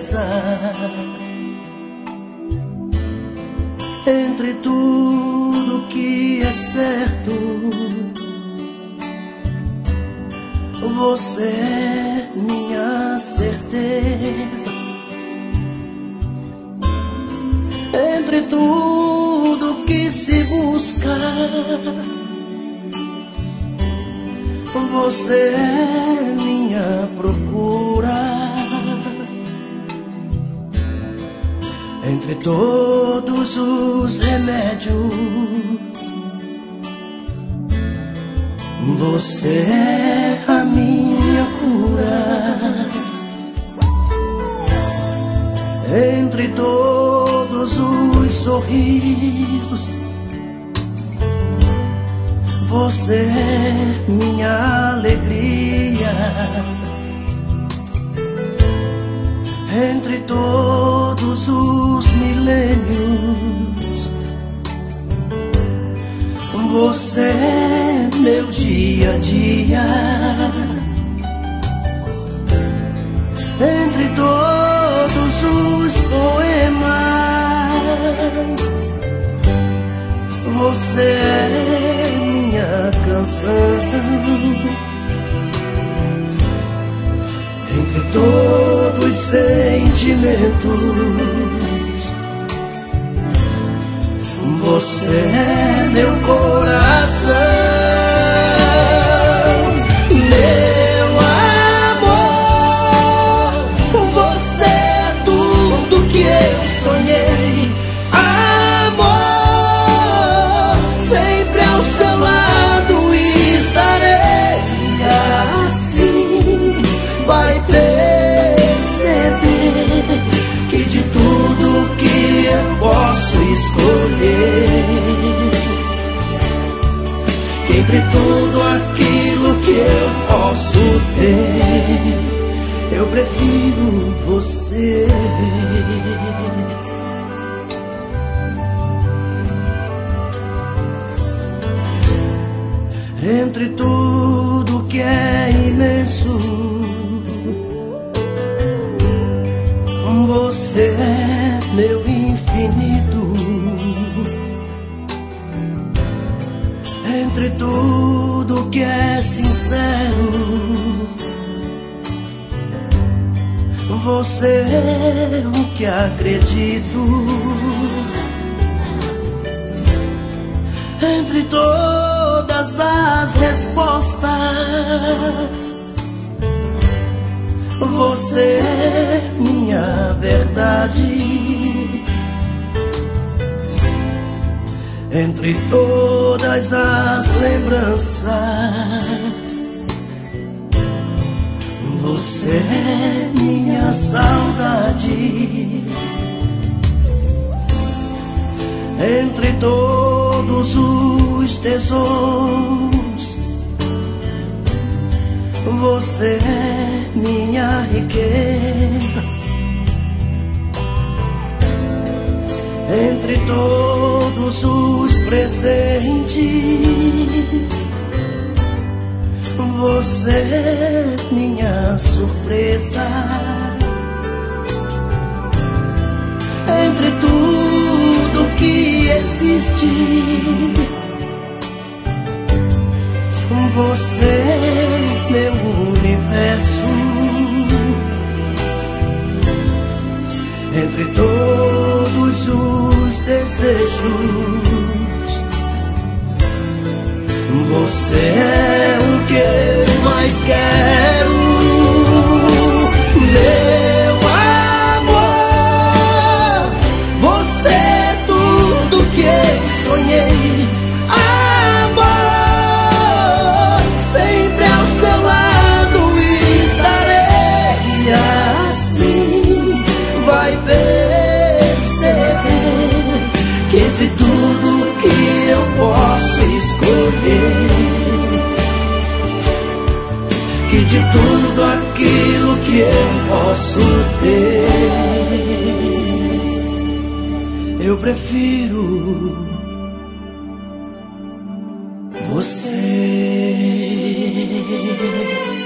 certeza. Entre tudo que é certo, você é minha certeza. Entre tudo que se busca, você é minha procura. Entre todos os remédios, você é a minha cura. Entre todos os sorrisos, você é minha alegria. Entre todos os milênios, você é meu dia a dia. Entre todos os poemas, você é minha canção. Entre todos os sentimentos, você é meu coração. Meu amor, você é tudo que eu sonhei. Amor, sempre ao seu lado estarei. Assim vai perceber que de tudo que eu posso escolher, que entre tudo aquilo que eu posso ter, eu prefiro você. Entre tudo que é imenso, você é meu infinito. Entre tudo que é sincero, você é o que acredito. Entre todas as respostas, você é minha verdade. Entre todas as lembranças, você é minha saudade. Entre todos os tesouros, você é minha riqueza. Entre todos os presentes, você é minha surpresa. Entre tudo que existe, você é meu universo. Entre todos os desejos, você é o que eu mais quero. Meu amor, você é tudo que eu sonhei. Amor, sempre ao seu lado estarei. Assim vai perceber que entre tudo que eu posso escolher, que de tudo aquilo que eu posso ter, eu prefiro você.